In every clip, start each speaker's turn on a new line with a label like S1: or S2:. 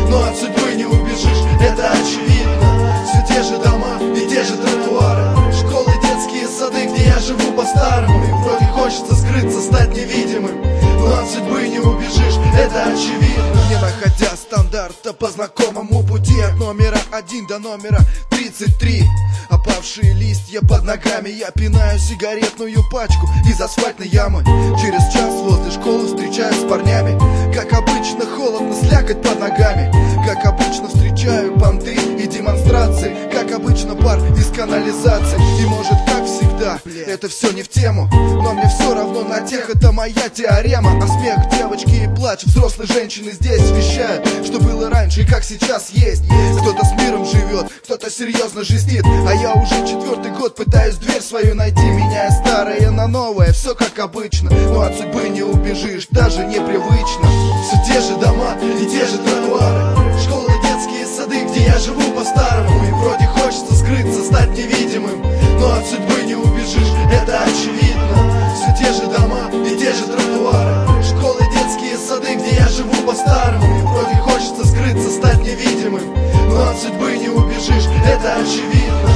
S1: но от судьбы не убежишь, это очевидно. Все те же дома и те же тротуары, школы, детские сады, где я живу по-старому. И вроде хочется скрыться, стать невидимым, но от судьбы не убежишь, это очевидно. Не находя стандарта по знакомому пути, от номера 1 до номера 33. Опавшие листья под ногами, я пинаю сигаретную пачку из асфальтной ямы. Через час возле школы встречаюсь с парнями. Как обычно, холодно, слякоть под ногами. Как обычно, встречаю понты и демонстрации. Как обычно, пар из канализации. И может, как всегда, это все не в тему, но мне все равно на тех, это моя теорема. А смех девочки и плач взрослой женщины здесь вещают, что было раньше и как сейчас есть. Кто-то с миром живет, кто-то серьезно жизнит, а я уже 4-й год пытаюсь дверь свою найти, меняя старое на новое, все как обычно, но от судьбы не убежишь, даже непривычно. Все те же дома и те же тротуары, школы, детские сады, где я живу по-старому. И вроде хочется скрыться, стать невидимым, но от судьбы не убежишь, это очевидно. Все те же дома и те же тротуары, школы, детские сады, где я живу по-старому. И вроде хочется скрыться, стать невидимым, но от судьбы не убежишь, это очевидно.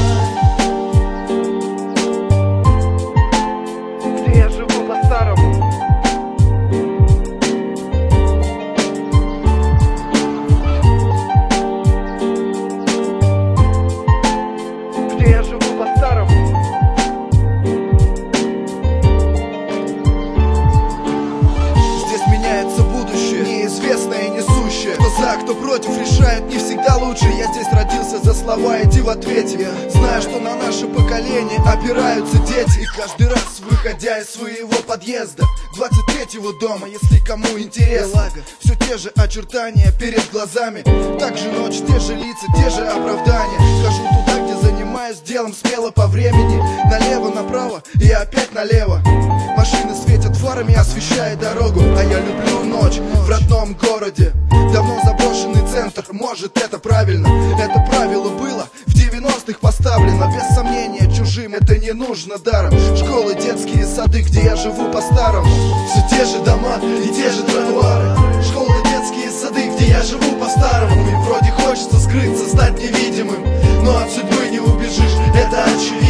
S1: Где я живу по-старому. Где я живу по-старому. Здесь меняется будущее, неизвестное и несущее. Кто за, кто против, решает не всегда лучше. Я здесь родился за слова, иди в ответе. Знаю, что на наше поколение опираются дети. И каждый раз, выходя из своего подъезда, 23-го дома, если кому интересно, все те же очертания перед глазами. Также ночь, те же лица, те же оправдания. Хожу туда, где занимаюсь делом смело по времени. Налево, направо и опять налево. Машины светят фарами, освещая дорогу. А я люблю ночь в родном городе. Давно заброшенный центр, может, это правильно. Это правило было в 90-х поставлено. Без сомнения, чужим это не нужно даром. Школы, детские сады, где я живу по-старому. Все те же дома и те же тротуары, школы, детские сады, где я живу по-старому. И вроде хочется скрыться, стать невидимым, но от судьбы не убежишь, это очевидно.